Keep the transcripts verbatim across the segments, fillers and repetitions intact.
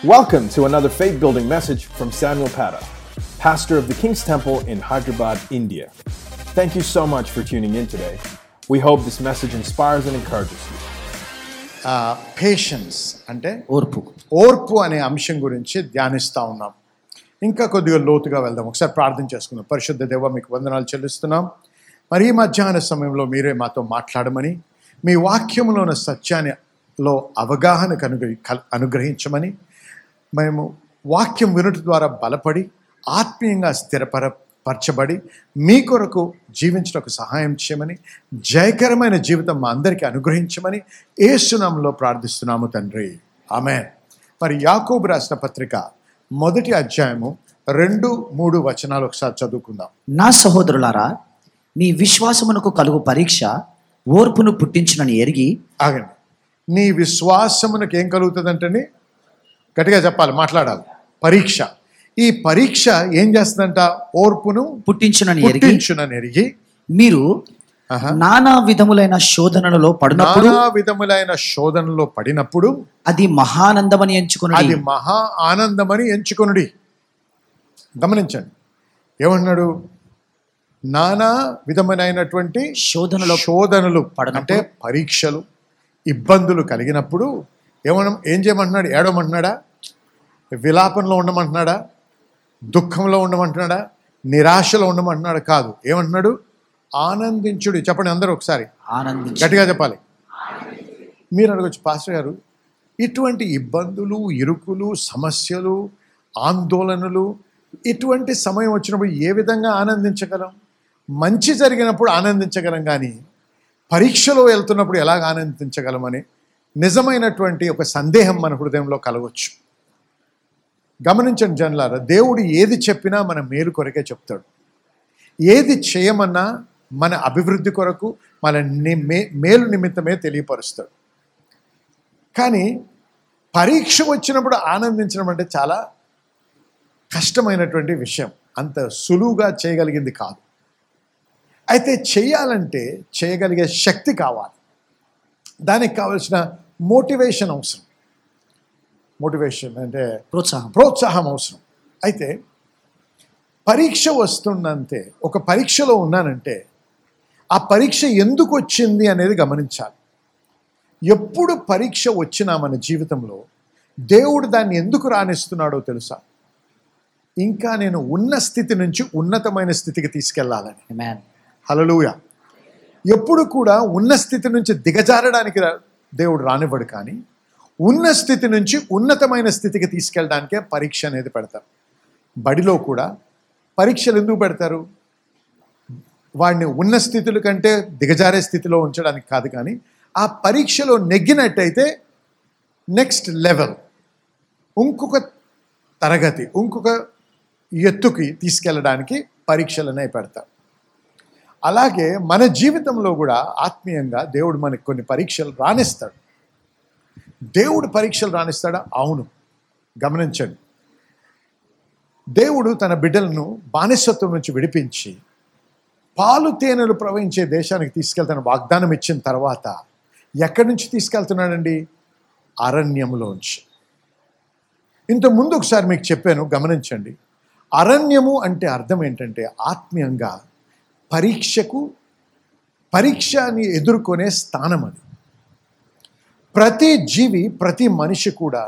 Welcome to another faith-building message from Samuel Pata, pastor of the King's Temple in Hyderabad, India. Thank you so much for tuning in today. We hope this message inspires and encourages you. Patience అంటే ఓర్పు ఓర్పు అనే అంశం గురించి ధ్యానిస్తూ ఉన్నాం. ఇంకా కొద్దిగా లోతుగా వెళ్దాం. ఒకసారి ప్రార్థన చేసుకుందాం. పరిశుద్ధ దేవ, మీకు వందనాలు చెల్లిస్తున్నాం. మరి ఈ మధ్యాహ్న సమయంలో మీరే మాతో మాట్లాడమని, మీ వాక్యంలో ఉన్న సత్యాన్నిలో అవగాహనకు అనుగ్రహి అనుగ్రహించమని మేము వాక్యం వినుట ద్వారా బలపడి ఆత్మీయంగా స్థిరపర పరచబడి మీ కొరకు జీవించడానికి సహాయం చేయమని, జయకరమైన జీవితం మా అందరికీ అనుగ్రహించమని యేసు నామములో ప్రార్థిస్తున్నాము తండ్రి, ఆమేన్. మరి యాకోబు రాసిన పత్రిక మొదటి అధ్యాయము రెండు మూడు వచనాలు ఒకసారి చదువుకుందాం. నా సహోదరులారా, మీ విశ్వాసమునకు కలుగు పరీక్ష ఓర్పును పుట్టించునని ఎరిగి. ఆగండి. నీ విశ్వాసమునకు ఏం కలుగుతుందంటని గట్టిగా చెప్పాలి, మాట్లాడాలి. పరీక్ష. ఈ పరీక్ష ఏం చేస్తుందంట? ఓర్పును పుట్టించునని ఎరిగి పుట్టించునని ఎరిగి మీరు నానా విధములైన శోధనలలో పడినప్పుడు నానా విధములైన శోధనలో పడినప్పుడు అది మహానందమని ఎంచుకుని అది మహా ఆనందమని ఎంచుకొనుడి. గమనించండి, ఏమన్నాడు? నానా విధములైనటువంటి శోధనలో శోధనలు పడినప్పుడు, అంటే పరీక్షలు, ఇబ్బందులు కలిగినప్పుడు ఏమన్నా ఏం చేయమంటున్నాడు? ఏడవమంటున్నాడా? విలాపంలో ఉండమంటున్నాడా? దుఃఖంలో ఉండమంటున్నాడా? నిరాశలో ఉండమంటున్నాడు? కాదు. ఏమంటున్నాడు? ఆనందించుడు. చెప్పండి అందరూ ఒకసారి ఆనందించు. గట్టిగా చెప్పాలి. మీరు అడగచ్చు, పాస్టర్ గారు ఇటువంటి ఇబ్బందులు, ఇరుకులు, సమస్యలు, ఆందోళనలు, ఇటువంటి సమయం వచ్చినప్పుడు ఏ విధంగా ఆనందించగలం? మంచి జరిగినప్పుడు ఆనందించగలం, కానీ పరీక్షలో వెళ్తున్నప్పుడు ఎలాగ ఆనందించగలమని నిజమైనటువంటి ఒక సందేహం మన హృదయంలో కలగవచ్చు. గమనించండి జనులారా, దేవుడు ఏది చెప్పినా మన మేలు కొరకే చెప్తాడు. ఏది చేయమన్నా మన అభివృద్ధి కొరకు, మన మే మేలు నిమిత్తమే తెలియపరుస్తాడు. కానీ పరీక్ష వచ్చినప్పుడు ఆనందించడం అంటే చాలా కష్టమైనటువంటి విషయం. అంత సులువుగా చేయగలిగింది కాదు. అయితే చేయాలంటే చేయగలిగే శక్తి కావాలి. దానికి కావలసిన మోటివేషన్ అవసరం. మోటివేషన్ అంటే ప్రోత్సాహం ప్రోత్సాహం అవసరం. అయితే పరీక్ష వస్తుందంటే, ఒక పరీక్షలో ఉన్నానంటే ఆ పరీక్ష ఎందుకు వచ్చింది అనేది గమనించాలి. ఎప్పుడు పరీక్ష వచ్చినా మన జీవితంలో దేవుడు దాన్ని ఎందుకు రాణిస్తున్నాడో తెలుసా? ఇంకా నేను ఉన్న స్థితి నుంచి ఉన్నతమైన స్థితికి తీసుకెళ్లాలని. ఆమేన్. హల్లెలూయా. ఎప్పుడు కూడా ఉన్న స్థితి నుంచి దిగజారడానికి దేవుడు రానివ్వడు, కానీ ఉన్న స్థితి నుంచి ఉన్నతమైన స్థితికి తీసుకెళ్ళడానికే పరీక్ష అనేది పెడతారు. బడిలో కూడా పరీక్షలు ఎందుకు పెడతారు? వాడిని ఉన్న స్థితుల కంటే దిగజారే స్థితిలో ఉంచడానికి కాదు, కానీ ఆ పరీక్షలో నెగ్గినట్టయితే నెక్స్ట్ లెవెల్, ఇంకొక తరగతి, ఇంకొక ఎత్తుకి తీసుకెళ్ళడానికి పరీక్షలనే పెడతారు. అలాగే మన జీవితంలో కూడా ఆత్మీయంగా దేవుడు మనకు కొన్ని పరీక్షలు రాణిస్తాడు. దేవుడు పరీక్షలు రాణిస్తాడా? అవును. గమనించండి, దేవుడు తన బిడ్డలను బానిసత్వం నుంచి విడిపించి పాలు తేనెలు ప్రవహించే దేశానికి తీసుకెళ్తాను వాగ్దానం ఇచ్చిన తర్వాత ఎక్కడి నుంచి తీసుకెళ్తున్నాడండి? అరణ్యంలోంచి. ఇంత ముందు ఒకసారి మీకు చెప్పాను, గమనించండి. అరణ్యము అంటే అర్థం ఏంటంటే ఆత్మీయంగా పరీక్షకు పరీక్షని ఎదుర్కొనే స్థానం అది. ప్రతి జీవి, ప్రతి మనిషి కూడా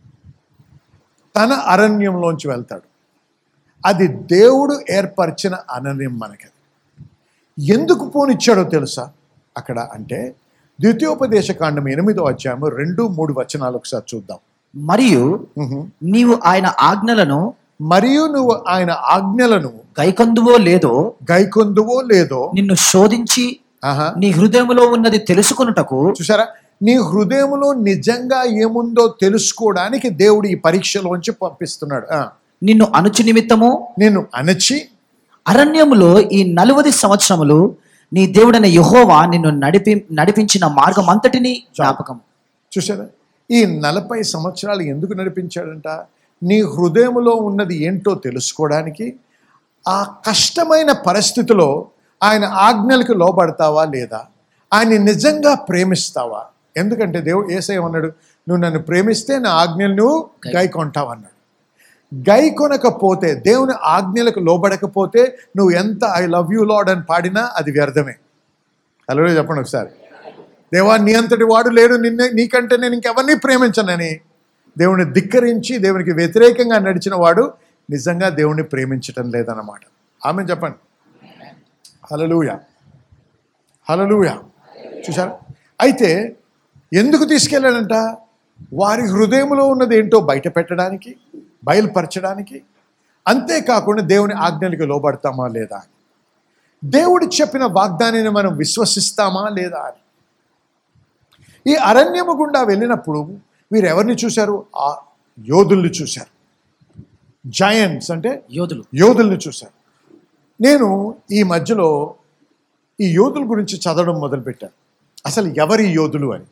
తన అరణ్యంలోంచి వెళ్తాడు. అది దేవుడు ఏర్పరిచిన అరణ్యం మనకి. ఎందుకు పోనిచ్చాడో తెలుసా అక్కడ అంటే? ద్వితీయోపదేశ కాండం ఎనిమిదో అధ్యాయం రెండు మూడు వచనాలు ఒకసారి చూద్దాం. మరియు నీవు ఆయన ఆజ్ఞలను మరియు నువ్వు ఆయన ఆజ్ఞలను గైకొందువో లేదో గైకొందువో లేదో నిన్ను శోధించి నీ హృదయములో ఉన్నది తెలుసుకొనుటకు. చూసారా? నీ హృదయంలో నిజంగా ఏముందో తెలుసుకోవడానికి దేవుడు ఈ పరీక్షలోంచి పంపిస్తున్నాడు. నిన్ను అణుచు నిమిత్తము నిన్ను అణచి అరణ్యములో ఈ నలువది సంవత్సరములు నీ దేవుడైన యెహోవా నిన్ను నడిపి నడిపించిన మార్గం అంతటిని జ్ఞాపకం. చూసారా? ఈ నలభై సంవత్సరాలు ఎందుకు నడిపించాడంట? నీ హృదయంలో ఉన్నది ఏంటో తెలుసుకోవడానికి. ఆ కష్టమైన పరిస్థితిలో ఆయన ఆజ్ఞలకు లోబడతావా లేదా? ఆయన నిజంగా ప్రేమిస్తావా? ఎందుకంటే దేవుడు యేసయ్య అన్నాడు, నువ్వు నన్ను ప్రేమిస్తే నా ఆజ్ఞలు నువ్వు గైకొంటావు అన్నాడు. గై కొనకపోతే, దేవుని ఆజ్ఞలకు లోబడకపోతే నువ్వు ఎంత ఐ లవ్ యూ లార్డ్ అని పాడినా అది వ్యర్థమే. హలో చెప్పండి ఒకసారి. దేవా నీ అంతటి వాడు లేడు, నిన్నే నీకంటే నేను ఇంకెవరిని ప్రేమించనని దేవుని ధిక్కరించి దేవునికి వ్యతిరేకంగా నడిచిన వాడు నిజంగా దేవుణ్ణి ప్రేమించటం లేదన్నమాట. ఆమె చెప్పండి. హల్లెలూయా, హల్లెలూయా. చూసారా? అయితే ఎందుకు తీసుకెళ్ళాడంట? వారి హృదయంలో ఉన్నది ఏంటో బయట పెట్టడానికి, బయలుపరచడానికి. అంతేకాకుండా దేవుని ఆజ్ఞలకు లోబడతామా లేదా అని, దేవుడు చెప్పిన వాగ్దానాన్ని మనం విశ్వసిస్తామా లేదా అని. ఈ అరణ్యము గుండా వెళ్ళినప్పుడు వీరు ఎవరిని చూశారు? ఆ యోధుల్ని చూశారు. జయంట్స్ అంటే యోధులు, యోధుల్ని చూశారు. నేను ఈ మధ్యలో ఈ యోధుల గురించి చదవడం మొదలుపెట్టాను. అసలు ఎవరి యోధులు అని.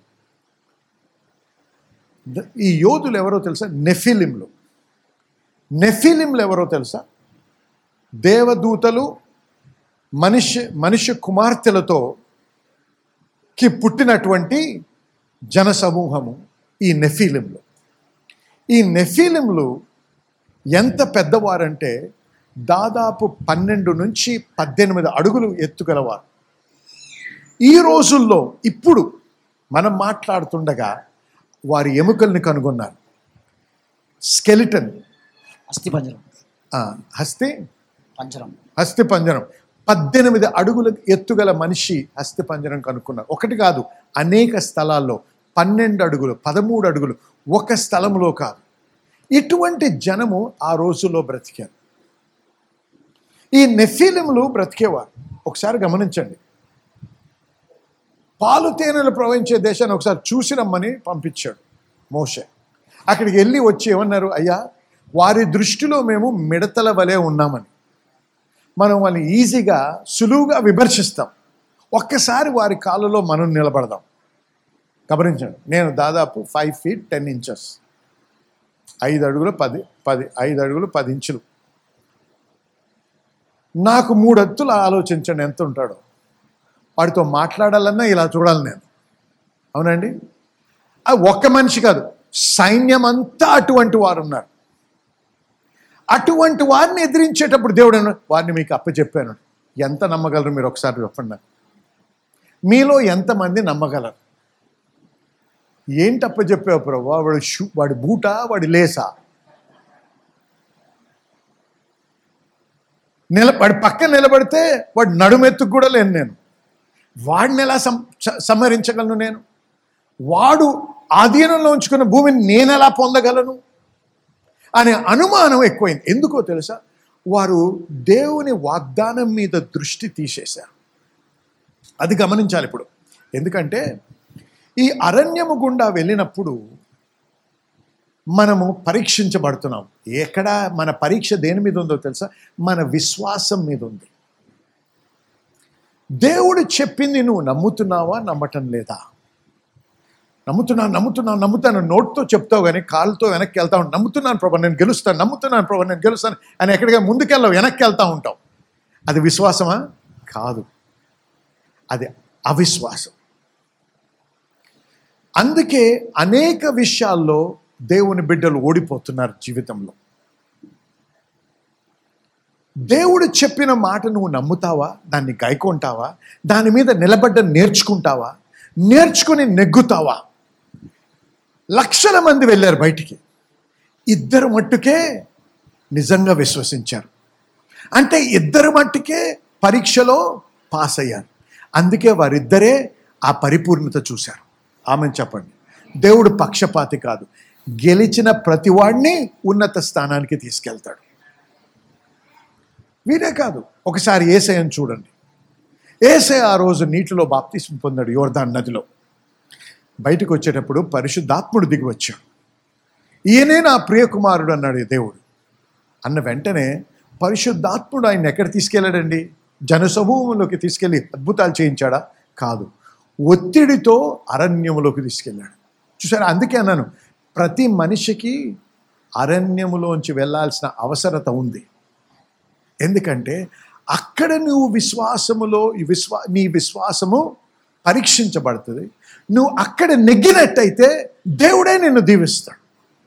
ఈ యోధులు ఎవరో తెలుసా? నెఫిలింలు. నెఫిలింలు ఎవరో తెలుసా? దేవదూతలు మనిషి మనిషి కుమార్తెలతో కి పుట్టినటువంటి జన సమూహము ఈ నెఫిలింలు. ఈ నెఫిలింలు ఎంత పెద్దవారంటే దాదాపు పన్నెండు నుంచి పద్దెనిమిది అడుగులు ఎత్తుగలవారు. ఈ రోజుల్లో ఇప్పుడు మనం మాట్లాడుతుండగా వారి ఎముకల్ని కనుగొన్నారు. స్కెలిటన్, అస్థి పంజరం, హస్తి పంజరం హస్తి పంజరం పద్దెనిమిది అడుగుల ఎత్తుగల మనిషి హస్తి పంజరం కనుక్కున్నారు. ఒకటి కాదు, అనేక స్థలాల్లో పన్నెండు అడుగులు, పదమూడు అడుగులు, ఒక స్థలంలో కాదు. ఇటువంటి జనము ఆ రోజుల్లో బ్రతికారు. ఈ నెఫిలిములు బ్రతికేవారు. ఒకసారి గమనించండి. పాలు తేనెలు ప్రవహించే దేశాన్ని ఒకసారి చూసి రమ్మని పంపించాడు మోషే. అక్కడికి వెళ్ళి వచ్చి ఏమన్నారు? అయ్యా, వారి దృష్టిలో మేము మిడతల వలె ఉన్నామని, మనం వాళ్ళని ఈజీగా సులువుగా విమర్శిస్తాం. ఒక్కసారి వారి కాళ్ళలో మనం నిలబడదాం. గమనించండి, నేను దాదాపు ఫైవ్ ఫీట్ టెన్ ఇంచెస్ ఐదు అడుగులు పది పది ఐదు అడుగులు పది ఇంచులు. నాకు మూడు ఎత్తులు ఆలోచించండి ఎంత ఉంటాడో. వాడితో మాట్లాడాలన్నా ఇలా చూడాలి నేను. అవునండి, అది ఒక్క మనిషి కాదు, సైన్యం అంతా అటువంటి వారు ఉన్నారు. అటువంటి వారిని ఎదిరించేటప్పుడు దేవుడు వారిని మీకు అప్పచెప్పాను. ఎంత నమ్మగలరు మీరు? ఒకసారి చెప్పండి. మీలో ఎంతమంది నమ్మగలరు? ఏంటి అప్పచెప్పావు ప్రభు? వాడు షూ, వాడి బూటా, వాడి లేసా? నిల వాడి పక్కన నిలబడితే వాడి నడుమెత్తుకు కూడా లేను నేను. వాడిని ఎలా సం సంహరించగలను నేను? వాడు ఆధీనంలో ఉంచుకున్న భూమిని నేను ఎలా పొందగలను అనే అనుమానం ఎక్కువైంది. ఎందుకో తెలుసా? వారు దేవుని వాగ్దానం మీద దృష్టి తీసేశారు. అది గమనించాలి ఇప్పుడు. ఎందుకంటే ఈ అరణ్యము గుండా వెళ్ళినప్పుడు మనము పరీక్షించబడుతున్నాం. ఎక్కడ మన పరీక్ష దేని మీద ఉందో తెలుసా? మన విశ్వాసం మీద ఉంది. దేవుడు చెప్పింది నువ్వు నమ్ముతున్నావా, నమ్మటం లేదా? నమ్ముతున్నాను నమ్ముతున్నాను నమ్ముతాను నోట్తో చెప్తావు కానీ కాళ్ళతో వెనక్కి వెళ్తా ఉంటావు. నమ్ముతున్నాను ప్రభు నేను గెలుస్తాను, నమ్ముతున్నాను ప్రభు నేను గెలుస్తాను అని ఎక్కడికి ముందుకెళ్ళావు, వెనక్కి వెళ్తూ ఉంటావు. అది విశ్వాసమా? కాదు, అది అవిశ్వాసం. అందుకే అనేక విషయాల్లో దేవుని బిడ్డలు ఓడిపోతున్నారు జీవితంలో. దేవుడు చెప్పిన మాట నువ్వు నమ్ముతావా, దాన్ని గైకొంటావా, దాని మీద నిలబడ్డ నేర్చుకుంటావా, నేర్చుకుని నెగ్గుతావా? లక్షల మంది వెళ్ళారు బయటికి, ఇద్దరు మట్టుకే నిజంగా విశ్వసించారు. అంటే ఇద్దరు మట్టుకే పరీక్షలో పాస్ అయ్యారు. అందుకే వారిద్దరే ఆ పరిపూర్ణత చూశారు. ఆమె చెప్పండి. దేవుడు పక్షపాతి కాదు, గెలిచిన ప్రతివాడిని ఉన్నత స్థానానికి తీసుకెళ్తాడు. వీరే కాదు, ఒకసారి యేసయ్యను చూడండి. యేసయ్య ఆ రోజు నీటిలో బాప్తిస్మం పొందాడు యోర్దాను నదిలో. బయటకు వచ్చేటప్పుడు పరిశుద్ధాత్ముడు దిగి వచ్చాడు. ఈయనే నా ప్రియకుమారుడు అన్నాడు దేవుడు. అన్న వెంటనే పరిశుద్ధాత్ముడు ఆయన ఎక్కడ తీసుకెళ్ళాడండి? జనసమూహంలోకి తీసుకెళ్ళి అద్భుతాలు చేయించాడా? కాదు, ఒత్తిడితో అరణ్యములోకి తీసుకెళ్ళాడు. చూసారా? అందుకే అన్నాను, ప్రతి మనిషికి అరణ్యములోంచి వెళ్ళాల్సిన అవసరత ఉంది. ఎందుకంటే అక్కడ నువ్వు విశ్వాసములో విశ్వా నీ విశ్వాసము పరీక్షించబడుతుంది. నువ్వు అక్కడ నెగ్గినట్టయితే దేవుడే నిన్ను దీవిస్తాడు.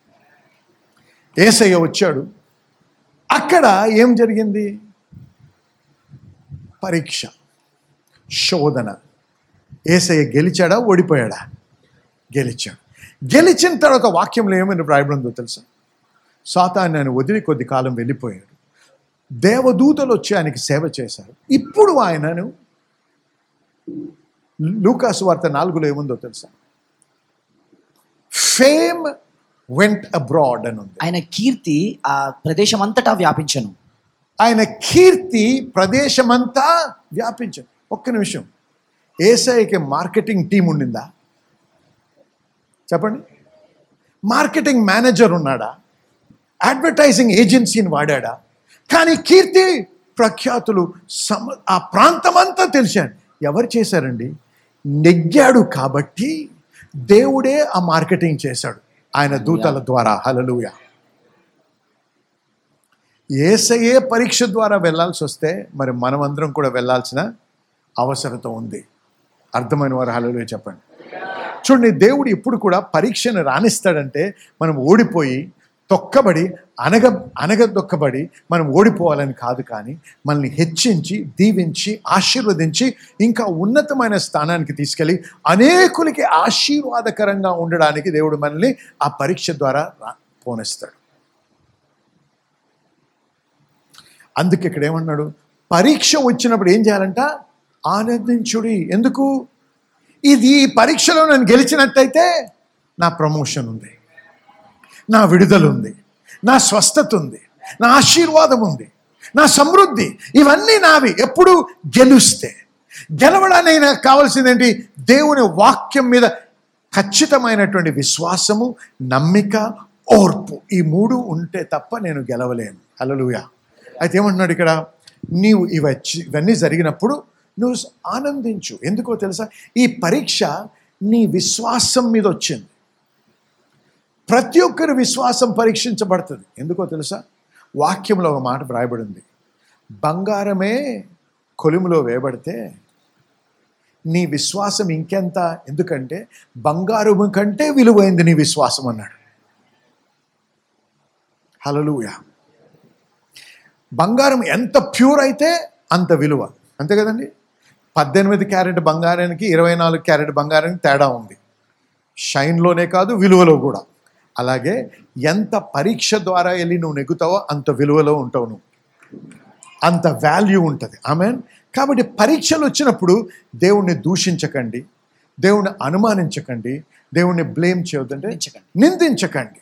యేసయ్య వచ్చాడు, అక్కడ ఏం జరిగింది? పరీక్ష, శోధన. యేసయ్య గెలిచాడా ఓడిపోయాడా? గెలిచాడు. గెలిచిన తర్వాత వాక్యంలో ఏమైనా రాయబడిందో తెలుసా? సాతాను ఆయన వదిలి కొద్ది కాలం వెళ్ళిపోయాడు. దేవదూతలు వచ్చి ఆయనకి సేవ చేశారు. ఇప్పుడు ఆయనను లూకాసు వార్త నాలుగులో ఏముందో తెలుసా? ఫేమ్ వెంట్ అబ్రాడ్ అని ఉంది. ఆయన కీర్తి ఆ ప్రదేశం అంతటా వ్యాపించను. ఆయన కీర్తి ప్రదేశమంతా వ్యాపించను. ఒక్క నిమిషం, యేసయ్యకి మార్కెటింగ్ టీం ఉండిందా? చెప్పండి. మార్కెటింగ్ మేనేజర్ ఉన్నాడా? అడ్వర్టైజింగ్ ఏజెన్సీని వాడాడా? కానీ కీర్తి ప్రఖ్యాతులు సమ ఆ ప్రాంతమంతా తెలిసాడు. ఎవరు చేశారండి? నెగ్గాడు కాబట్టి దేవుడే ఆ మార్కెటింగ్ చేశాడు ఆయన దూతల ద్వారా. హల్లెలూయా. యేసయ్యే పరీక్ష ద్వారా వెళ్ళాల్సి వస్తే మరి మనమందరం కూడా వెళ్ళాల్సిన అవసరత ఉంది. అర్థమైన వారు హల్లెలూయా చెప్పండి. చూడండి, దేవుడు ఎప్పుడు కూడా పరీక్షను రాణిస్తాడంటే మనం ఓడిపోయి తొక్కబడి అనగ అనగ దొక్కబడి మనం ఓడిపోవాలని కాదు, కానీ మనల్ని హెచ్చించి దీవించి ఆశీర్వదించి ఇంకా ఉన్నతమైన స్థానానికి తీసుకెళ్ళి అనేకులకి ఆశీర్వాదకరంగా ఉండడానికి దేవుడు మనల్ని ఆ పరీక్ష ద్వారా పోనిస్తాడు. అందుకే ఇక్కడ ఏమన్నాడు? పరీక్ష వచ్చినప్పుడు ఏం చేయాలంట? ఆనందించుడి. ఎందుకు? ఇది ఈ పరీక్షలో నేను గెలిచినట్టయితే నా ప్రమోషన్ ఉంది, నా విడుదల ఉంది, నా స్వస్థత ఉంది, నా ఆశీర్వాదం ఉంది, నా సమృద్ధి, ఇవన్నీ నావి. ఎప్పుడు గెలుస్తే. గెలవడానికి నాకు కావాల్సిందేంటి? దేవుని వాక్యం మీద ఖచ్చితమైనటువంటి విశ్వాసము, నమ్మిక, ఓర్పు. ఈ మూడు ఉంటే తప్ప నేను గెలవలేను. హల్లెలూయా. అయితే ఏమంటున్నాడు ఇక్కడ? నీవు ఇవచ్చి ఇవన్నీ జరిగినప్పుడు నువ్వు ఆనందించు. ఎందుకో తెలుసా? ఈ పరీక్ష నీ విశ్వాసం మీద వచ్చింది. ప్రతి ఒక్కరి విశ్వాసం పరీక్షించబడుతుంది. ఎందుకో తెలుసా? వాక్యంలో ఒక మాట వ్రాయబడింది, బంగారమే కొలిమిలో వేయబడితే నీ విశ్వాసం ఇంకెంత? ఎందుకంటే బంగారము కంటే విలువైంది నీ విశ్వాసం అన్నాడు. హల్లెలూయా. బంగారం ఎంత ప్యూర్ అయితే అంత విలువ, అంతే కదండి. పద్దెనిమిది క్యారెట్ బంగారానికి ఇరవై నాలుగు క్యారెట్ బంగారానికి తేడా ఉంది, షైన్లోనే కాదు విలువలో కూడా. అలాగే ఎంత పరీక్ష ద్వారా వెళ్ళి నువ్వు నెగ్గుతావో అంత విలువలో ఉంటావు, నువ్వు అంత వాల్యూ ఉంటుంది. ఆమేన్. కాబట్టి పరీక్షలు వచ్చినప్పుడు దేవుణ్ణి దూషించకండి, దేవుణ్ణి అనుమానించకండి, దేవుణ్ణి బ్లేమ్ చేయొద్దంటే నిందించకండి.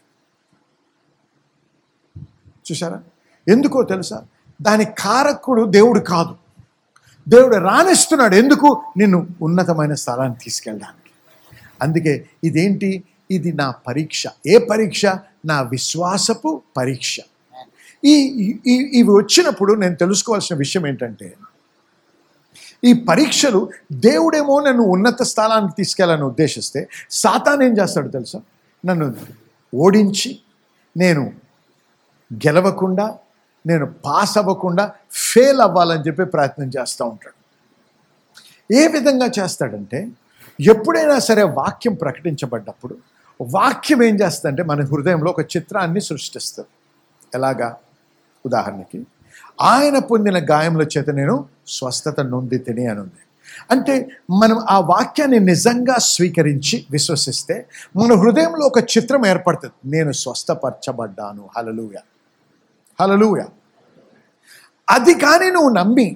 చూసారా? ఎందుకో తెలుసా? దాని కారకుడు దేవుడు కాదు, దేవుడు రాణిస్తున్నాడు. ఎందుకు? నిన్ను ఉన్నతమైన స్థలాన్ని తీసుకెళ్ళడానికి. అందుకే ఇదేంటి? ఇది నా పరీక్ష. ఏ పరీక్ష? నా విశ్వాసపు పరీక్ష. ఈ ఇవి వచ్చినప్పుడు నేను తెలుసుకోవాల్సిన విషయం ఏంటంటే, ఈ పరీక్షలు దేవుడేమో నన్ను ఉన్నత స్థానానికి తీసుకెళ్ళాలని ఉద్దేశిస్తే, సాతాను ఏం చేస్తాడు తెలుసా? నన్ను ఓడించి నేను గెలవకుండా, నేను పాస్ అవ్వకుండా, ఫెయిల్ అవ్వాలని చెప్పి ప్రయత్నం చేస్తూ ఉంటాడు. ఏ విధంగా చేస్తాడంటే, ఎప్పుడైనా సరే వాక్యం ప్రకటించబడ్డప్పుడు వాక్యం ఏం చేస్తుందంటే మన హృదయంలో ఒక చిత్రాన్ని సృష్టిస్తుంది. ఎలాగా? ఉదాహరణకి, ఆయన పొందిన గాయముల చేత నేను స్వస్థత నొంది తిని అని ఉంది. అంటే మనం ఆ వాక్యాన్ని నిజంగా స్వీకరించి విశ్వసిస్తే మన హృదయంలో ఒక చిత్రం ఏర్పడుతుంది, నేను స్వస్థపరచబడ్డాను. హల్లెలూయా, హల్లెలూయా. అది కానీ నువ్వు నమ్మి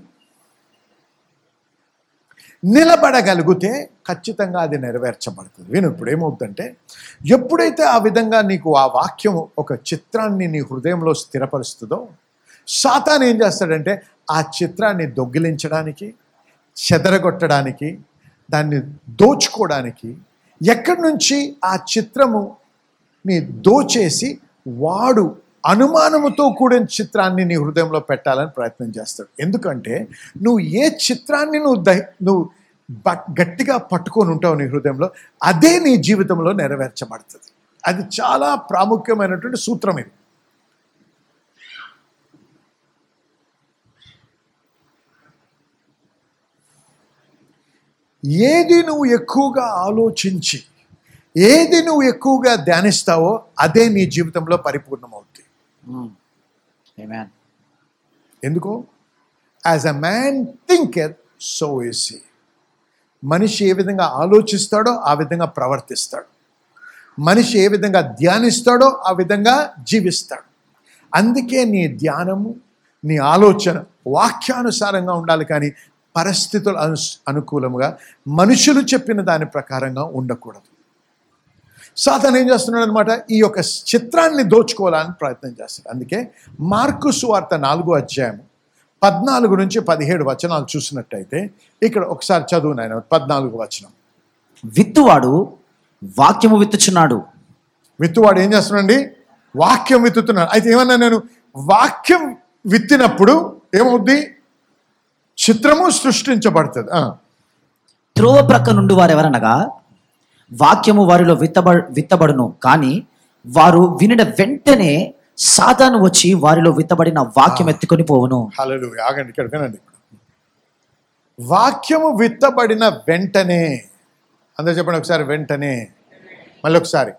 నిలబడగలిగితే ఖచ్చితంగా అది నెరవేర్చబడుతుంది. విను, ఇప్పుడు ఏమవుతుందంటే, ఎప్పుడైతే ఆ విధంగా నీకు ఆ వాక్యం ఒక చిత్రాన్ని నీ హృదయంలో స్థిరపరుస్తుందో, సాతాను ఏం చేస్తాడంటే ఆ చిత్రాన్ని దొంగిలించడానికి, చెదరగొట్టడానికి, దాన్ని దోచుకోవడానికి, ఎక్కడి నుంచి ఆ చిత్రము నీ దోచేసి వాడు అనుమానముతో కూడిన చిత్రాన్ని నీ హృదయంలో పెట్టాలని ప్రయత్నం చేస్తాడు. ఎందుకంటే నువ్వు ఏ చిత్రాన్ని నువ్వు ద నువ్వు గట్టిగా పట్టుకొని ఉంటావు నీ హృదయంలో, అదే నీ జీవితంలో నెరవేర్చబడుతుంది. అది చాలా ప్రాముఖ్యమైనటువంటి సూత్రం ఇది. ఏది నువ్వు ఎక్కువగా ఆలోచించి ఏది నువ్వు ఎక్కువగా ధ్యానిస్తావో అదే నీ జీవితంలో పరిపూర్ణమవుతుంది. ఎందుకు? As a man thinker so is he. మనిషి ఏ విధంగా ఆలోచిస్తాడో ఆ విధంగా ప్రవర్తిస్తాడు. మనిషి ఏ విధంగా ధ్యానిస్తాడో ఆ విధంగా జీవిస్తాడు. అందుకే నీ ధ్యానము, నీ ఆలోచన వాక్యానుసారంగా ఉండాలి, కానీ పరిస్థితులు అను అనుకూలంగా మనుషులు చెప్పిన దాని ప్రకారంగా ఉండకూడదు. సాతాను ఏం చేస్తున్నాడు అనమాట, ఈ యొక్క చిత్రాన్ని దోచుకోవాలని ప్రయత్నం చేస్తాడు. అందుకే మార్కు సువార్త నాలుగో అధ్యాయం పద్నాలుగు నుంచి పదిహేడు వచనాలు చూసినట్టయితే ఇక్కడ ఒకసారి చదువు నాయన. పద్నాలుగు వచనం. విత్తువాడు వాక్యము విత్తుచున్నాడు. విత్తువాడు ఏం చేస్తున్నాడండి? వాక్యం విత్తుతున్నాడు. అయితే ఏమన్నా నేను, వాక్యం విత్తినప్పుడు ఏమవుద్ది? చిత్రము సృష్టించబడుతుంది. త్రోవ ప్రక్క నుండి వారు ఎవరనగా వాక్యము వారిలో విత్తబ విత్తబడును కానీ వారు వినిన వెంటనే సాతాను వచ్చి వారిలో విత్తబడిన వాక్యం ఎత్తుకొని పోవును. హల్లెలూయా. ఆగండి, ఇక్కడ వినండి. వాక్యము విత్తబడిన వెంటనే, అందరూ చెప్పండి ఒకసారి, వెంటనే. మళ్ళీ ఒకసారి.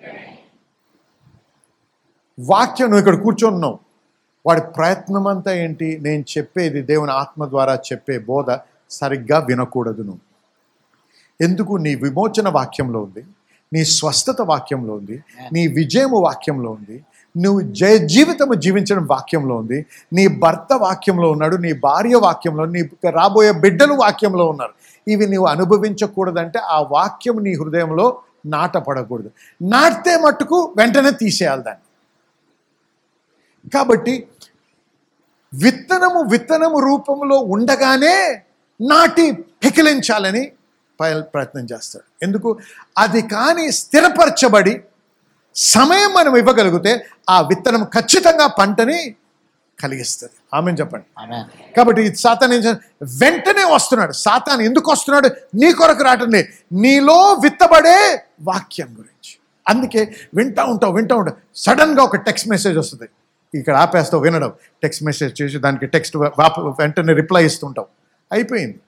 వాక్యం, నువ్వు ఇక్కడ కూర్చొన్నావు, వాడి ప్రయత్నం అంతా ఏంటి? నేను చెప్పేది దేవుని ఆత్మ ద్వారా చెప్పే బోధ సరిగ్గా వినకూడదు నువ్వు. ఎందుకు? నీ విమోచన వాక్యంలో ఉంది, నీ స్వస్థత వాక్యంలో ఉంది, నీ విజయము వాక్యంలో ఉంది, నువ్వు జయ జీవితము జీవించడం వాక్యంలో ఉంది, నీ భర్త వాక్యంలో ఉన్నాడు, నీ భార్య వాక్యంలో, నీ రాబోయే బిడ్డలు వాక్యంలో ఉన్నారు. ఇవి నువ్వు అనుభవించకూడదంటే ఆ వాక్యం నీ హృదయంలో నాటపడకూడదు. నాటితే మట్టుకు వెంటనే తీసేయాలి దాన్ని. కాబట్టి విత్తనము విత్తనము రూపంలో ఉండగానే నాటి పెకిలించాలని ప్రయత్నం చేస్తాడు. ఎందుకు? అది కానీ స్థిరపరచబడి సమయం మనం ఇవ్వగలిగితే ఆ విత్తనం ఖచ్చితంగా పంటని కలిగిస్తుంది. ఆమెన్ చెప్పండి. కాబట్టి సాతాను ఏం చేస్తాడు? వెంటనే వస్తున్నాడు. సాతాను ఎందుకు వస్తున్నాడు? నీ కొరకు రావటండి, నీలో విత్తబడే వాక్యం గురించి. అందుకే వింటా ఉంటావు వింటా ఉంటావు సడన్గా ఒక టెక్స్ట్ మెసేజ్ వస్తుంది, ఇక్కడ ఆపేస్తావు వినడం, టెక్స్ట్ మెసేజ్ చేసి దానికి టెక్స్ట్ వెంటనే రిప్లై ఇస్తుంటావు, అయిపోయింది.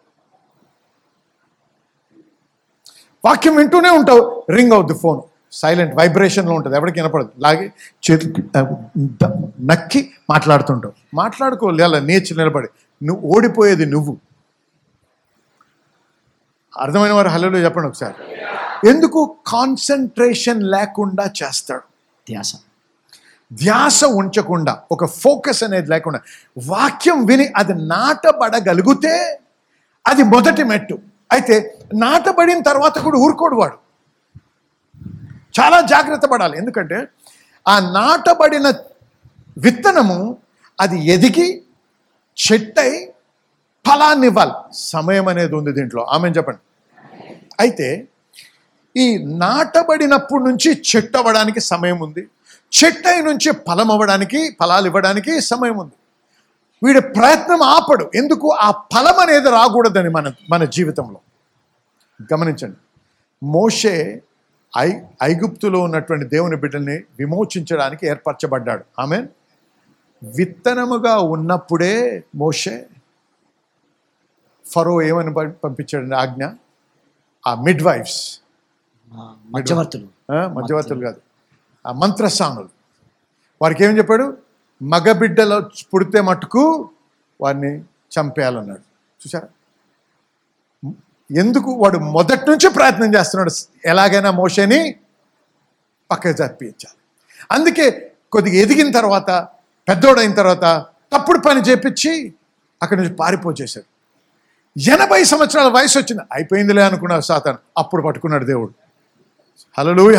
వాక్యం వింటూనే ఉంటావు, రింగ్ అవుద్ది ఫోన్, సైలెంట్ వైబ్రేషన్లో ఉంటుంది, ఎవరికి వినపడదు, లాగి చేతి నక్కి మాట్లాడుతుంటావు. మాట్లాడుకోవాలి అలా నేర్చి నిలబడి. నువ్వు ఓడిపోయేది నువ్వు. అర్థమైన వారు హల్లెలూయా చెప్పండి ఒకసారి. ఎందుకు? కాన్సన్ట్రేషన్ లేకుండా చేస్తాడు. ధ్యాస ధ్యాస ఉంచకుండా, ఒక ఫోకస్ అనేది లేకుండా వాక్యం విని అది నాటబడగలిగితే అది మొదటి మెట్టు. అయితే నాటబడిన తర్వాత కూడా ఊరుకోడు వాడు, చాలా జాగ్రత్త పడాలి. ఎందుకంటే ఆ నాటబడిన విత్తనము అది ఎదిగి చెట్టై ఫలాన్ని ఇవ్వాలి. సమయం అనేది ఉంది దీంట్లో. ఆమెన్ చెప్పండి. అయితే ఈ నాటబడినప్పటి నుంచి చెట్టు అవ్వడానికి సమయం ఉంది, చెట్టై నుంచి ఫలం అవ్వడానికి, ఫలాలు ఇవ్వడానికి సమయం ఉంది. వీడి ప్రయత్నం ఆపడు. ఎందుకు? ఆ ఫలం అనేది రాకూడదని మన మన జీవితంలో. గమనించండి, మోషే ఐ ఐగుప్తులో ఉన్నటువంటి దేవుని బిడ్డల్ని విమోచించడానికి ఏర్పరచబడ్డాడు. ఆమెన్. విత్తనముగా ఉన్నప్పుడే మోషే ఫరో ఏమని పంపించాడండి ఆజ్ఞ? ఆ మిడ్ వైఫ్స్, మధ్యవర్తులు మధ్యవర్తులు కాదు, ఆ మంత్రసానులు, వారికి ఏమని చెప్పాడు? మగబిడ్డలో పుడితే మట్టుకు వారిని చంపేయాలన్నాడు. చూసారా? ఎందుకు? వాడు మొదటి నుంచి ప్రయత్నం చేస్తున్నాడు ఎలాగైనా మోషేని పక్కకు జరిపించాలి. అందుకే కొద్దిగా ఎదిగిన తర్వాత, పెద్దోడైన తర్వాత తప్పుడు పని చేపించి అక్కడి నుంచి పారిపోచేశాడు. ఎనభై సంవత్సరాల వయసు వచ్చింది, అయిపోయిందిలే అనుకున్నాడు సాతాను. అప్పుడు పట్టుకున్నాడు దేవుడు. హల్లెలూయా.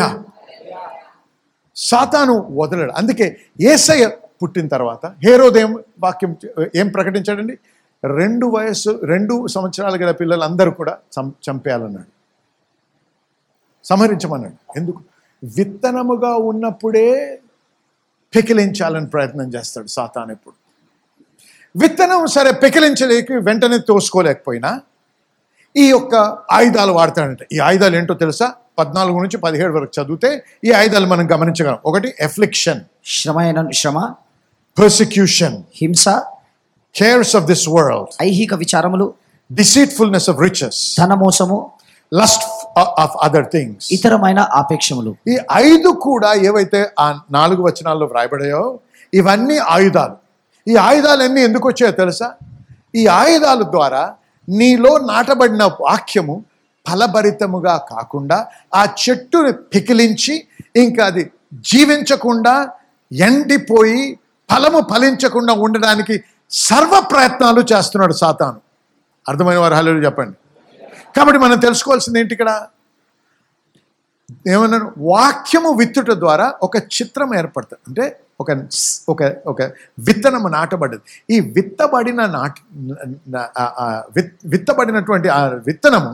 సాతాను వదలడు. అందుకే యేసయ్య పుట్టిన తర్వాత హేరోదు ఏం వాక్యం ఏం ప్రకటించాడండి? రెండు వయస్సు రెండు సంవత్సరాలు గల పిల్లలందరూ కూడా చం చంపేయాలన్నాడు, సంహరించమన్నాడు. ఎందుకు? విత్తనముగా ఉన్నప్పుడే పెకిలించాలని ప్రయత్నం చేస్తాడు సాతాను. ఎప్పుడు విత్తనం సరే పెకిలించలేక వెంటనే తోసుకోలేకపోయినా ఈ యొక్క ఆయుధాలు వాడతాడంట. ఈ ఆయుధాలు ఏంటో తెలుసా? పద్నాలుగు నుంచి పదిహేడు వరకు చదివితే ఈ ఆయుధాలు మనం గమనించగలం. ఒకటి ఎఫ్లిక్షన్, శ్రమ, శ్రమ, పర్సిక్యూషన్, హింస, cares of this world, Ayhika విచారములు, deceitfulness of riches, ధన మోసము, lust of other things. ఇతరమైన ఆపేక్షములు. ఈ ఐదు కూడా ఏవైతే ఆ నాలుగు వచనాల్లో వ్రాయబడాయో ఇవన్నీ ఆయుధాలు. ఈ ఆయుధాలన్నీ ఎందుకు వచ్చాయో తెలుసా? ఈ ఆయుధాల ద్వారా నీలో నాటబడిన వాక్యము ఫలభరితముగా కాకుండా ఆ చెట్టుని పికిలించి ఇంకా అది జీవించకుండా ఎండిపోయి ఫలము ఫలించకుండా ఉండడానికి సర్వ ప్రయత్నాలు చేస్తున్నాడు సాతాను. అర్థమైన వారు హల్లెలూయా చెప్పండి. కాబట్టి మనం తెలుసుకోవాల్సింది ఏంటి ఇక్కడ? ఏమన్నారు? వాక్యము విత్తుట ద్వారా ఒక చిత్రం ఏర్పడుతుంది. అంటే ఒక ఒక ఒక విత్తనము నాటబడ్డది. ఈ విత్తబడిన నాట విత్తబడినటువంటి ఆ విత్తనము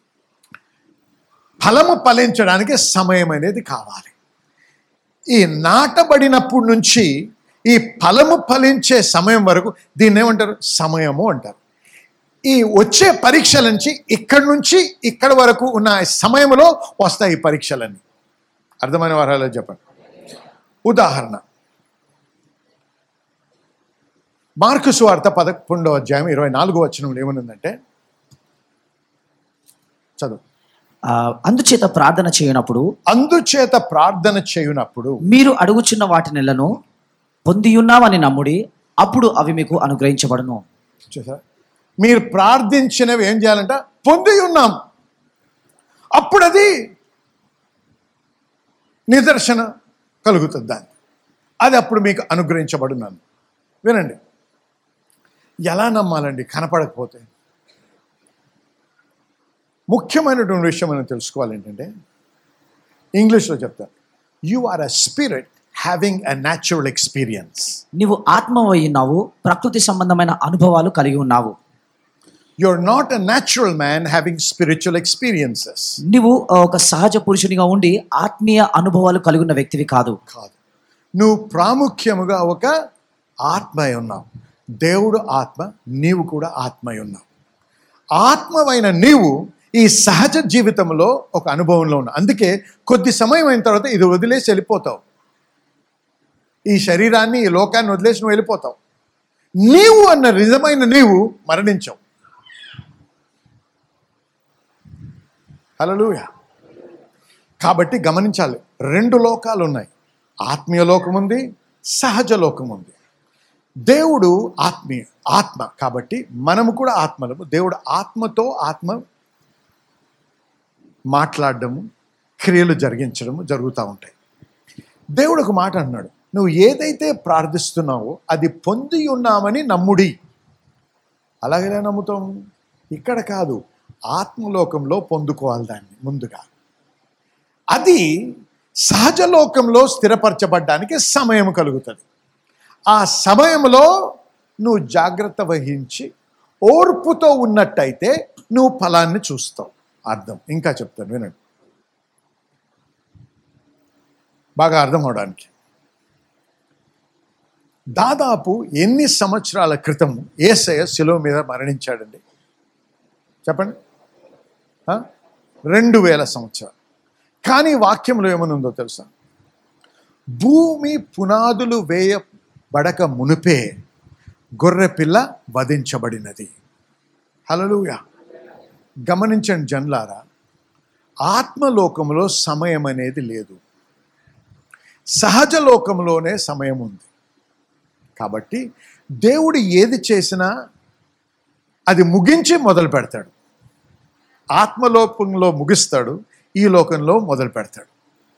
ఫలము ఫలించడానికి సమయం అనేది కావాలి. ఈ నాటబడినప్పటి నుంచి ఈ ఫలము ఫలించే సమయం వరకు దీన్ని ఏమంటారు? సమయము అంటారు. ఈ వచ్చే పరీక్షల నుంచి ఇక్కడి నుంచి ఇక్కడ వరకు ఉన్న సమయంలో వస్తాయి ఈ పరీక్షలన్నీ. అర్థమైన వారాలు చెప్పండి. ఉదాహరణ, మార్కు సువార్త పదకొండవ అధ్యాయం ఇరవై నాలుగో వచనంలో ఏమనుందంటే, చదువు. అందుచేత ప్రార్థన చేయనప్పుడు అందుచేత ప్రార్థన చేయునప్పుడు మీరు అడుగుచున్న వాటినెల్లను పొందియున్నామని నమ్ముడి, అప్పుడు అవి మీకు అనుగ్రహించబడును. చూసారా? మీరు ప్రార్థించినవి ఏం చేయాలంట? పొంది ఉన్నాం. అప్పుడు అది నిదర్శన కలుగుతుంది దాన్ని. అది అప్పుడు మీకు అనుగ్రహించబడున్నాను. వినండి, ఎలా నమ్మాలండి కనపడకపోతే? ముఖ్యమైనటువంటి విషయం మనం తెలుసుకోవాలి ఏంటంటే, ఇంగ్లీష్లో చెప్తాను, you are a spirit having a natural experience. నీవు ఆత్మవై ఉన్నావు, ప్రకృతి సంబంధమైన అనుభవాలు కలిగి ఉన్నావు. You're not a natural man having spiritual experiences. నీవు ఒక సహజ పురుషునిగా ఉండి ఆత్మీయ అనుభవాలు కలిగి ఉన్న వ్యక్తివి కాదు. కాదు. నువ్వు ప్రాముఖ్యముగా ఒక ఆత్మై ఉన్నావు. దేవుడు ఆత్మ, నీవు కూడా ఆత్మై ఉన్నావు. ఆత్మవైన నీవు ఈ సహజ జీవితంలో ఒక అనుభవంలో ఉన్నావు. అందుకే కొద్ది సమయం అయిన తర్వాత ఇది వదిలేసి వెళ్ళిపోతావు. ఈ శరీరాన్ని, ఈ లోకాన్ని వదిలేసి నువ్వు వెళ్ళిపోతావు. నీవు అన్న నిజమైన నీవు మరణించవు. హల్లెలూయా. కాబట్టి గమనించాలి, రెండు లోకాలు ఉన్నాయి. ఆత్మీయ లోకం ఉంది, సహజ లోకం ఉంది. దేవుడు ఆత్మీయ ఆత్మ కాబట్టి మనము కూడా ఆత్మలము. దేవుడు ఆత్మతో ఆత్మ మాట్లాడడము, క్రియలు జరిగించడము జరుగుతూ ఉంటాయి. దేవుడు ఒక మాట అన్నాడు, నువ్వు ఏదైతే ప్రార్థిస్తున్నావో అది పొంది ఉన్నామని నమ్ముడి. అలాగే నమ్ముతాం? ఇక్కడ కాదు, ఆత్మలోకంలో పొందుకోవాలి దాన్ని ముందుగా. అది సహజ లోకంలో స్థిరపరచబడ్డానికి సమయం కలుగుతుంది. ఆ సమయంలో నువ్వు జాగ్రత్త వహించి ఓర్పుతో ఉన్నట్టయితే నువ్వు ఫలాన్ని చూస్తావు. అర్థం ఇంకా చెప్తాను, వినండి బాగా అర్థం అవడానికి. దాదాపు ఎన్ని సంవత్సరాల క్రితం యేసయ్య శిలువ మీద మరణించాడండి? చెప్పండి. రెండు వేల సంవత్సరాలు. కానీ వాక్యంలో ఏమనుందో తెలుసా? భూమి పునాదులు వేయబడక మునిపే గొర్రెపిల్ల వధించబడినది. హల్లెలూయా. గమనించండి జన్లారా, ఆత్మలోకంలో సమయం అనేది లేదు, సహజ లోకంలోనే సమయం ఉంది. కాబట్టి దేవుడు ఏది చేసినా అది ముగించి మొదలు పెడతాడు. ఆత్మలోకంలో ముగిస్తాడు, ఈ లోకంలో మొదలు పెడతాడు.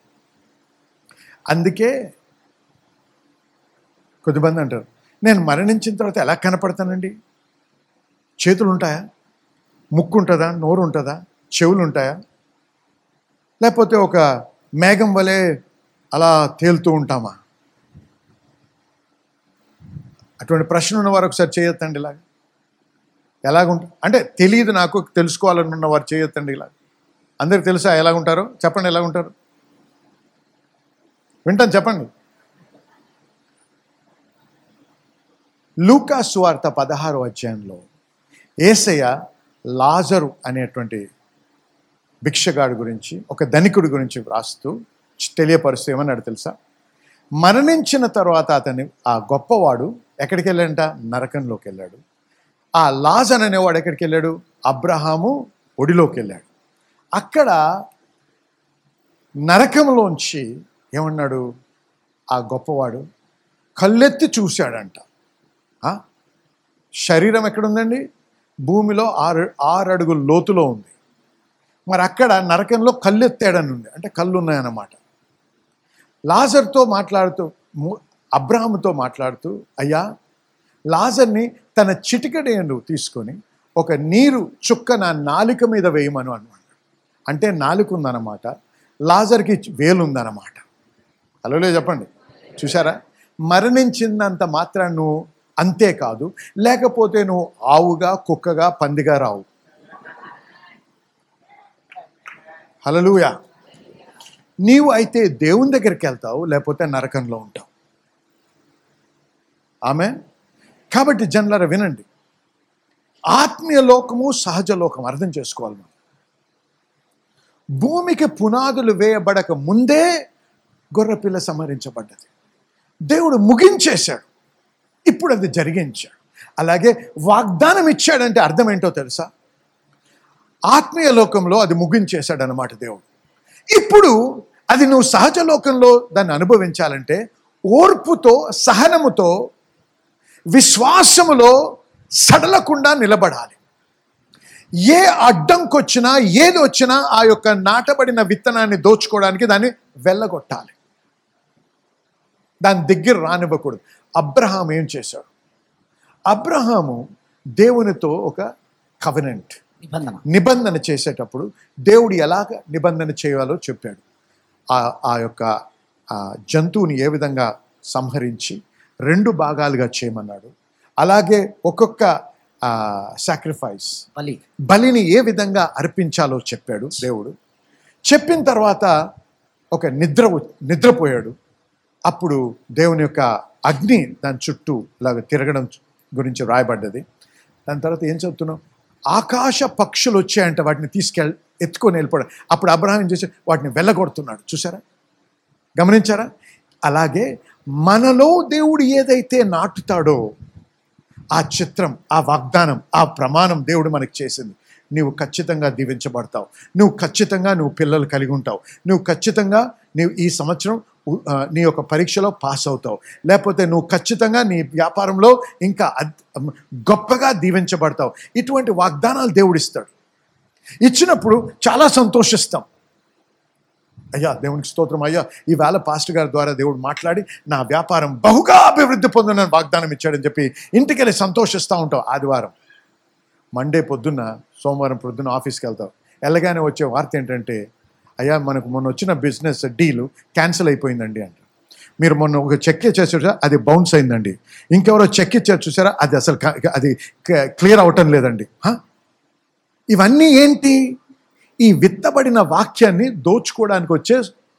అందుకే కొద్దిమంది అంటారు, నేను మరణించిన తర్వాత ఎలా కనపడతానండి? చేతులు ఉంటాయా? ముక్కు ఉంటుందా? నోరు ఉంటుందా? చెవులు ఉంటాయా? లేకపోతే ఒక మేఘం వలె అలా తేలుతూ ఉంటామా? అటువంటి ప్రశ్న ఉన్నవారు ఒకసారి చేయొద్దండి. ఇలాగ ఎలాగుంట అంటే తెలియదు, నాకు తెలుసుకోవాలని ఉన్నవారు చేయొద్దండి. ఇలాగ అందరికి తెలుసా ఎలాగుంటారో? చెప్పండి, ఎలాగుంటారు? వింటాను, చెప్పండి. లూకా సువార్త పదహారో అధ్యాయంలో యేసయ్య లాజరు అనేటువంటి భిక్షగాడి గురించి, ఒక ధనికుడి గురించి వ్రాస్తూ తెలియపరుస్తూ ఏమన్నాడు తెలుసా? మరణించిన తర్వాత అతని ఆ గొప్పవాడు ఎక్కడికి వెళ్ళాడంట? నరకంలోకి వెళ్ళాడు. ఆ లాజర్ అనేవాడు ఎక్కడికి వెళ్ళాడు? అబ్రహాము ఒడిలోకి వెళ్ళాడు. అక్కడ నరకంలోంచి ఏమన్నాడు ఆ గొప్పవాడు? కళ్ళెత్తి చూశాడంట. శరీరం ఎక్కడుందండి? భూమిలో ఆరు ఆరు అడుగుల లోతులో ఉంది. మరి అక్కడ నరకంలో కళ్ళెత్తాడని ఉంది, అంటే కళ్ళు ఉన్నాయన్నమాట. లాజర్తో మాట్లాడుతూ, అబ్రహాముతో మాట్లాడుతూ, అయ్యా లాజర్ని తన చిటికెడేండు తీసుకొని ఒక నీరు చుక్క నా నాలుక మీద వేయమను అన్నాడు. అంటే నాలుక ఉందన్నమాట, లాజర్కి వేలుందన్నమాట. హలోలే చెప్పండి. చూసారా? మరణించినంత మాత్రం నువ్వు అంతేకాదు, లేకపోతే నువ్వు ఆవుగా, కుక్కగా, పందిగా రావు. హల్లెలూయా. నీవు అయితే దేవుని దగ్గరికి వెళ్తావు, లేకపోతే నరకంలో ఉంటావు. ఆమెన్. కాబట్టి జనులారా వినండి, ఆత్మీయ లోకము సహజ లోకం అర్థం చేసుకోవాలి మనం. భూమికి పునాదులు వేయబడక ముందే గొర్రెపిల్ల సంహరించబడ్డది. దేవుడు ముగించేశాడు, ఇప్పుడు అది జరిగించాడు. అలాగే వాగ్దానం ఇచ్చాడంటే అర్థం ఏంటో తెలుసా? ఆత్మీయ లోకంలో అది ముగించేశాడు అన్నమాట దేవుడు. ఇప్పుడు అది నువ్వు సహజ లోకంలో దాన్ని అనుభవించాలంటే ఓర్పుతో, సహనముతో, విశ్వాసములో సడలకుండా నిలబడాలి. ఏ అడ్డంకొచ్చినా, ఏది వచ్చినా ఆ యొక్క నాటబడిన విత్తనాన్ని దోచుకోవడానికి దాన్ని వెళ్ళగొట్టాలి, దాని దగ్గర రానివ్వకూడదు. అబ్రహాం ఏం చేశాడు? అబ్రహాము దేవునితో ఒక కవెనెంట్, నిబంధన చేసేటప్పుడు దేవుడు ఎలాగ నిబంధన చేయాలో చెప్పాడు. ఆ ఆ యొక్క జంతువుని ఏ విధంగా సంహరించి రెండు భాగాలుగా చేయమన్నాడు. అలాగే ఒక్కొక్క సాక్రిఫైస్, బలి బలిని ఏ విధంగా అర్పించాలో చెప్పాడు దేవుడు. చెప్పిన తర్వాత ఒక నిద్ర నిద్రపోయాడు. అప్పుడు దేవుని యొక్క అగ్ని దాని చుట్టూ ఇలాగ తిరగడం గురించి రాయబడ్డది. దాని తర్వాత ఏం చెప్తున్నాం? ఆకాశ పక్షులు వచ్చాయంట, వాటిని తీసుకెళ్ళి ఎత్తుకొని వెళ్ళిపోయాడు. అప్పుడు అబ్రహాం ఏం చేశాడు? వాటిని వెళ్ళగొడుతున్నాడు. చూసారా? గమనించారా? అలాగే మనలో దేవుడు ఏదైతే నాటుతాడో ఆ చిత్రం, ఆ వాగ్దానం, ఆ ప్రమాణం దేవుడు మనకు చేసింది. నువ్వు ఖచ్చితంగా దీవించబడతావు, నువ్వు ఖచ్చితంగా నువ్వు పిల్లలు కలిగి ఉంటావు, నువ్వు ఖచ్చితంగా నువ్వు ఈ సంవత్సరం నీ యొక్క పరీక్షలో పాస్ అవుతావు, లేకపోతే నువ్వు ఖచ్చితంగా నీ వ్యాపారంలో ఇంకా గొప్పగా దీవించబడతావు. ఇటువంటి వాగ్దానాలు దేవుడు ఇస్తాడు. ఇచ్చినప్పుడు చాలా సంతోషిస్తాం. అయ్యా దేవునికి స్తోత్రం, అయ్యా ఈవేళ పాస్టర్ గారి ద్వారా దేవుడు మాట్లాడి నా వ్యాపారం బహుగా అభివృద్ధి పొందిన వాగ్దానం ఇచ్చాడని చెప్పి ఇంటికి వెళ్ళి సంతోషిస్తూ ఉంటావు. ఆదివారం, మండే పొద్దున్న, సోమవారం పొద్దున్న ఆఫీస్కి వెళ్తావు. వెళ్ళగానే వచ్చే వార్త ఏంటంటే, అయ్యా మనకు మొన్న వచ్చిన బిజినెస్ డీలు క్యాన్సిల్ అయిపోయిందండి అంట. మీరు మొన్న ఒక చెక్ ఇచ్చారు, అది బౌన్స్ అయిందండి. ఇంకెవరో చెక్ ఇచ్చారు చూసారా, అది అసలు అది క్లియర్ అవటం లేదండి. ఇవన్నీ ఏంటి? ఈ విత్తబడిన వాక్యాన్ని దోచుకోవడానికి వచ్చే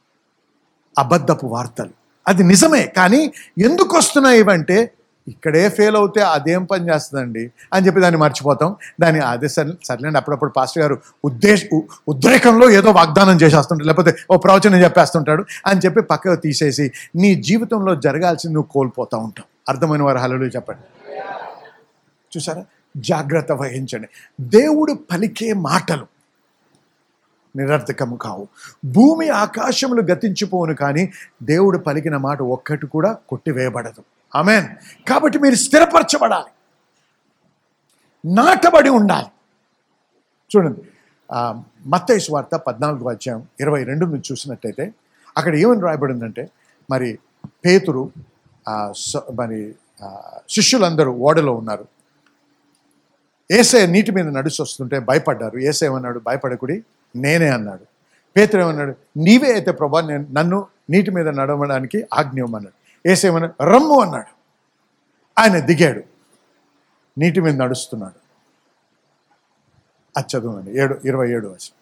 అబద్ధపు వార్తలు. అది నిజమే, కానీ ఎందుకు వస్తున్నాయి ఇవంటే, ఇక్కడే ఫెయిల్ అవుతే అదేం పని చేస్తుందండి అని చెప్పి దాన్ని మర్చిపోతాం. దాన్ని అదే సరే సర్లేండి, అప్పుడప్పుడు పాస్టర్ గారు ఉద్దేశ ఉద్రేకంలో ఏదో వాగ్దానం చేసేస్తుంటాడు, లేకపోతే ఓ ప్రవచనం చెప్పేస్తుంటాడు అని చెప్పి పక్కకు తీసేసి నీ జీవితంలో జరగాల్సింది నువ్వు కోల్పోతూ ఉంటావు. అర్థమైన వారు హల్లెలూయా చెప్పండి. చూసారా? జాగ్రత్త వహించండి. దేవుడు పలికే మాటలు నిరర్థకము కావు. భూమి ఆకాశములు గతించిపోవును, కానీ దేవుడు పలికిన మాట ఒక్కటి కూడా కొట్టివేయబడదు. ఆమేన్. కాబట్టి మీరు స్థిరపరచబడాలి, నాటబడి ఉండాలి. చూడండి, మత్తయి సువార్త పద్నాలుగు అధ్యాయం ఇరవై రెండు నుంచి చూసినట్టయితే అక్కడ ఏమని రాయబడిందంటే, మరి పేతురు మరి శిష్యులందరూ ఓడలో ఉన్నారు. యేసయ్య నీటి మీద నడిచి వస్తుంటే భయపడ్డారు. యేసయ్య ఏమన్నాడు? భయపడకుడి, నేనే అన్నాడు. పేతురు ఏమన్నాడు? నీవే అయితే ప్రభా, నేను నన్ను నీటి మీద నడవడానికి ఆజ్ఞ ఇవ్వమన్నాడు. యేసయ్య ఏమన్నాడు? రమ్ము అన్నాడు. ఆయన దిగాడు, నీటి మీద నడుస్తున్నాడు. అది చదువునండి, ఏడు ఇరవై ఏడు వచనం.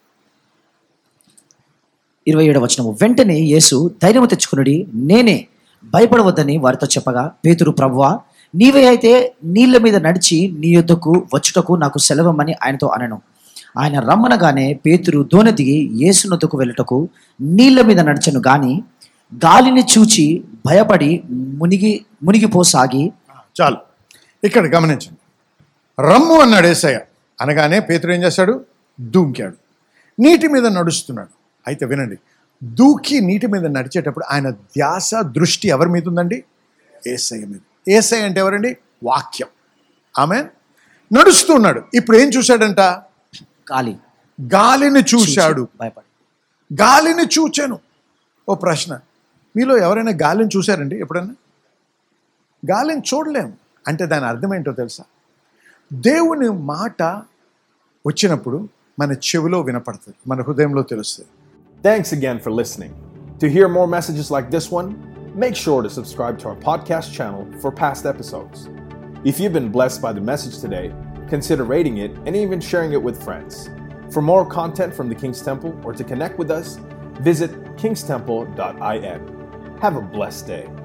ఇరవై ఏడవ వచనము. వెంటనే యేసు ధైర్యము తెచ్చుకునుడి, నేనే, భయపడవద్దని వారితో చెప్పగా, పేతురు ప్రభువా, నీవే అయితే నీళ్ళ మీద నడిచి నీ యొద్దకు వచ్చుటకు నాకు సెలవమని ఆయనతో అనెను. ఆయన రమ్మనగానే పేతురు దోణి దిగి యేసునొద్దకు వెళ్ళుటకు నీళ్ళ మీద నడిచెను, గాని గాలిని చూచి భయపడి మునిగి మునిగిపోసాగి. చాలు, ఇక్కడ గమనించండి. రమ్ము అన్నాడు యేసయ్య. అనగానే పేతురు ఏం చేశాడు? దూకాడు. నీటి మీద నడుస్తున్నాడు. అయితే వినండి, దూకి నీటి మీద నడిచేటప్పుడు ఆయన ధ్యాస దృష్టి ఎవరి మీద ఉందండి? యేసయ్య మీద. యేసయ్య అంటే ఎవరండి? వాక్యం. ఆమేన్. నడుస్తూ ఉన్నాడు. ఇప్పుడు ఏం చూశాడంట? గాలి గాలిని చూశాడు. భయపడి గాలిని చూచాను. ఓ ప్రశ్న, మీలో ఎవరైనా గాలిని చూశారండి ఎప్పుడన్నా? గాలిని చూడలేము అంటే దాని అర్థం ఏంటో తెలుసా? దేవుని మాట వచ్చినప్పుడు మన చెవిలో వినపడుతుంది, మన హృదయంలో తెలుస్తుంది. Thanks again for listening. To hear more messages like this one, make sure to subscribe to our podcast channel for past episodes. If you've been blessed by the message today, consider rating it and even sharing it with friends. For more content from the King's Temple or to connect with us, visit kings temple dot I N. Have a blessed day.